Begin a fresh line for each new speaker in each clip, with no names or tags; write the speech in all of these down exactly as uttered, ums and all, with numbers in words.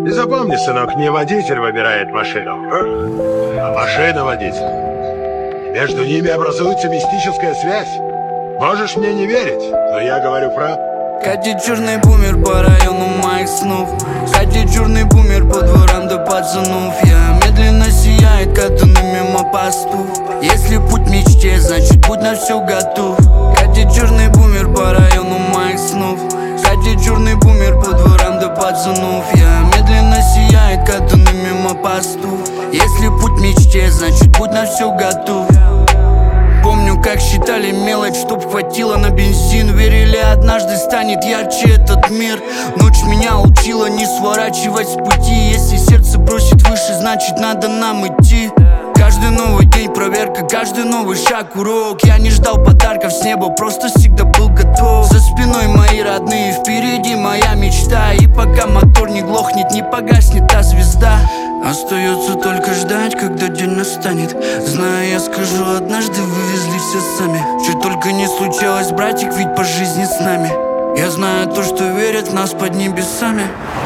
И запомни, сынок, не водитель выбирает машину, а машина водитель. Между ними образуется мистическая связь. Можешь мне не верить, но я говорю правду.
Катит черный бумер по району моих снов. Катит черный бумер по дворам до пацанов. Я медленно сияет, катану мимо постов. Если путь мечте, значит путь на все готов. Катит черный бумер по району моих снов. Катит черный бумер по дворам до пацанов. Я медленно сияет, катану мимо постов. Если путь мечте, значит путь на все готов. Помню, как считали мелочь, чтоб хватило на бензин. Верили, однажды станет ярче этот мир. Ночь меня учила не сворачивать с пути. Если сердце бросит выше, значит надо нам идти. Каждый новый день проверка, каждый новый шаг урок. Я не ждал подарков с неба, просто всегда был готов. За спиной мои родные, впереди моя мечта. И пока мотор не глохнет, не погаснет та звезда. Остается только ждать, когда день настанет. Знаю, я скажу, однажды вывезли все сами. Что только не случалось, братик, ведь по жизни с нами. Я знаю то, что верят в нас под небесами.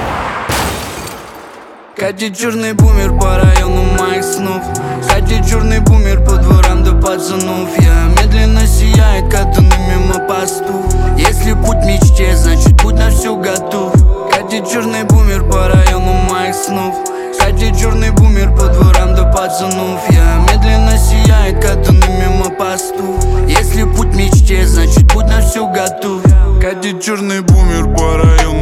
Катит черный бумер по району моих снов. Катит черный бумер по дворам до пацанов. Я медленно сияет, катану мимо постов. Если путь мечте, значит путь на все готов. Катит черный бумер по району моих снов. Катит черный бумер по дворам до пацанов. Я медленно сияет, катану мимо постов. Если путь мечте, значит путь на все готов.
Катит черный бумер по району